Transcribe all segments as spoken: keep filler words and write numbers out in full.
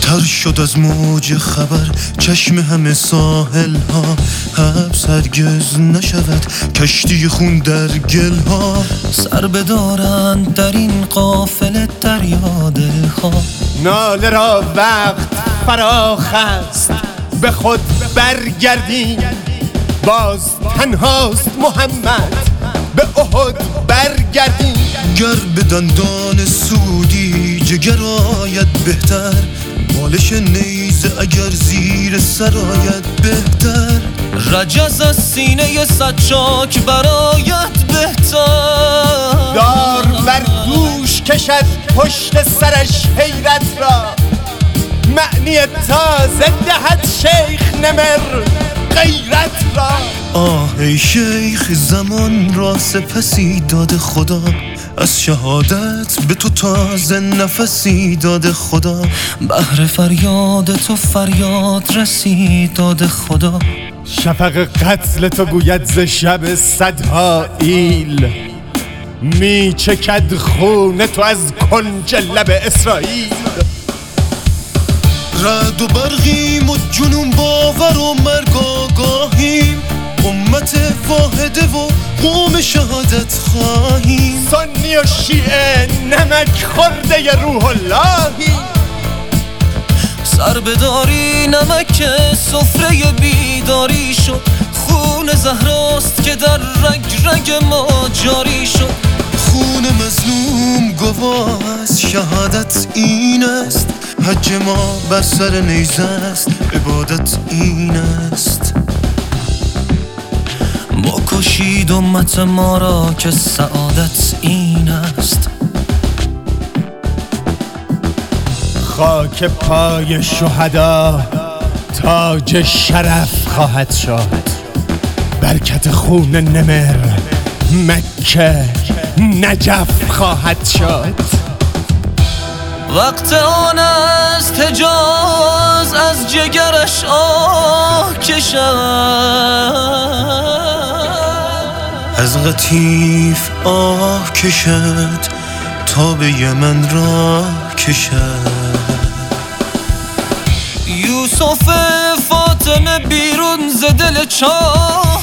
تر شد از موج خبر چشم همه ساحل ها، حبس هرگز نشود کشتی خون در گل ها. سر بدارند در این قافله دریا دل ها. ناله را وقت فراخ است، به خود برگردیم. باز تنهاست محمد، به احد برگردیم. گر به دندان سودی جگر آید بهتر، بالش نیزه اگر زیر سر آید بهتر. رجز از سینه سچاک برایت بهتر. دار بر دوش کشد پشت سرش حیرت را، معنی تازه دهد شیخ نمر غیرت را. آه ای شیخ زمان را سپسی داد خدا، از شهادت به تو تازه نفسی داد خدا. بهر فریاد تو فریاد رسید داد خدا. شفق قتل تو گوید ز شب صدها ایل، می چکد خون تو از کنج لب اسرائیل. رعد و برقیم و جنون باور و مرگ آگاهیم، امت واحده و قوم شهادت خواهیم. سنی و شیعه نمک خورده روح اللهی، سر بداری نمک سفره بیداری شد. خون زهراست که در رگ رگ ما جاری شد. خون مظلوم گواه از شهادت این است، حج ما بر سر نیزه است، عبادت این است. بکشید امت ما را که سعادت این است. خاک پای شهدا تاج شرف خواهد شد. برکت خون نمر مکه نجف خواهد شد. وقت آن است حجاز از جگرش آه کشد. از قطیف آه کشد تا به یمن را کشد. یوسف فاطمه بیرون ز دل چاه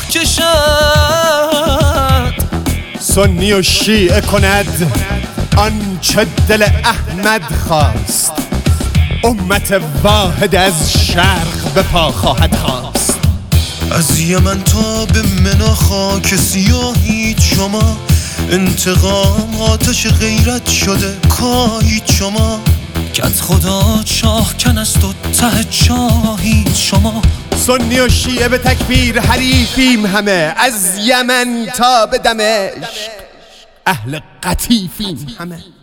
کشد. سنی و شیعه کند آنچه دل احمد خواست، امت واحد از شرق به پا خواهد خواست. از یمن تا به منا خاک سیاهید شما، انتقام آتش غیرت شده کاهید شما. کت خدا چاه کن است و ته چاهید شما. سنی و شیعه به تکبیر حریفیم همه، از یمن تا به دمشق اهل قطیفیم همه.